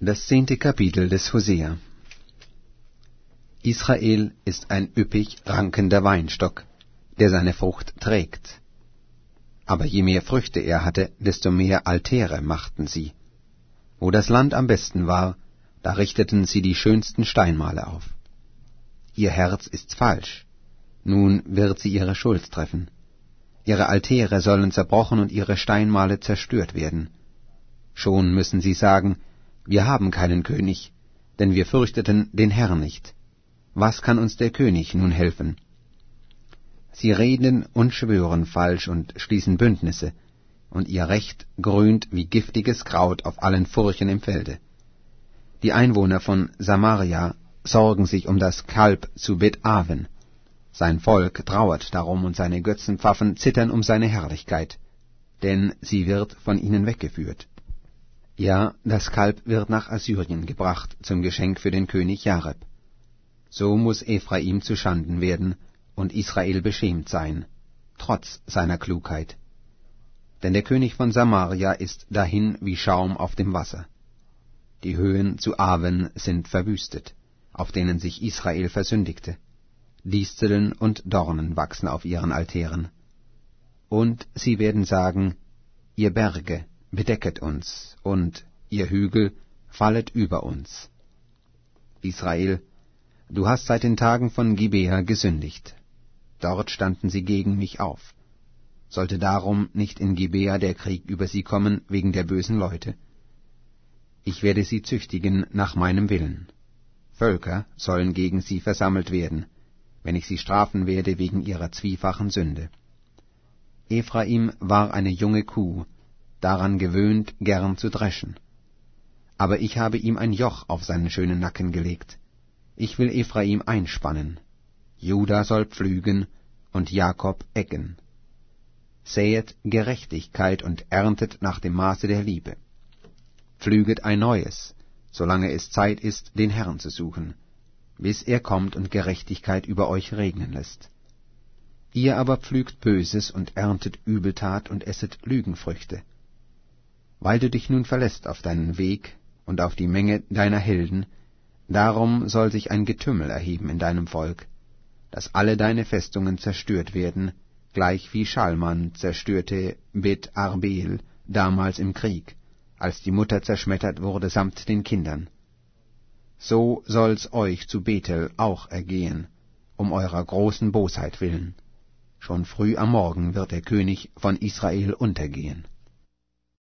Das 10. Kapitel des Hosea. Israel ist ein üppig rankender Weinstock, der seine Frucht trägt. Aber je mehr Früchte er hatte, desto mehr Altäre machten sie. Wo das Land am besten war, da richteten sie die schönsten Steinmale auf. Ihr Herz ist falsch, nun wird sie ihre Schuld treffen. Ihre Altäre sollen zerbrochen und ihre Steinmale zerstört werden. Schon müssen sie sagen, wir haben keinen König, denn wir fürchteten den Herrn nicht. Was kann uns der König nun helfen? Sie reden und schwören falsch und schließen Bündnisse, und ihr Recht grünt wie giftiges Kraut auf allen Furchen im Felde. Die Einwohner von Samaria sorgen sich um das Kalb zu Bet-Aven. Sein Volk trauert darum und seine Götzenpfaffen zittern um seine Herrlichkeit, denn sie wird von ihnen weggeführt. Ja, das Kalb wird nach Assyrien gebracht zum Geschenk für den König Jareb. So muß Ephraim zuschanden werden und Israel beschämt sein, trotz seiner Klugheit. Denn der König von Samaria ist dahin wie Schaum auf dem Wasser. Die Höhen zu Aven sind verwüstet, auf denen sich Israel versündigte. Disteln und Dornen wachsen auf ihren Altären. Und sie werden sagen, ihr Berge, bedecket uns, und ihr Hügel, fallet über uns. Israel, du hast seit den Tagen von Gibea gesündigt. Dort standen sie gegen mich auf. Sollte darum nicht in Gibea der Krieg über sie kommen wegen der bösen Leute? Ich werde sie züchtigen nach meinem Willen. Völker sollen gegen sie versammelt werden, wenn ich sie strafen werde wegen ihrer zwiefachen Sünde. Ephraim war eine junge Kuh, daran gewöhnt, gern zu dreschen. Aber ich habe ihm ein Joch auf seinen schönen Nacken gelegt. Ich will Ephraim einspannen. Juda soll pflügen und Jakob eggen. Säet Gerechtigkeit und erntet nach dem Maße der Liebe. Pflüget ein neues, solange es Zeit ist, den Herrn zu suchen, bis er kommt und Gerechtigkeit über euch regnen lässt. Ihr aber pflügt Böses und erntet Übeltat und esset Lügenfrüchte. Weil du dich nun verlässt auf deinen Weg und auf die Menge deiner Helden, darum soll sich ein Getümmel erheben in deinem Volk, dass alle deine Festungen zerstört werden, gleich wie Schalman zerstörte Bet-Arbel damals im Krieg, als die Mutter zerschmettert wurde samt den Kindern. So soll's euch zu Bethel auch ergehen, um eurer großen Bosheit willen. Schon früh am Morgen wird der König von Israel untergehen.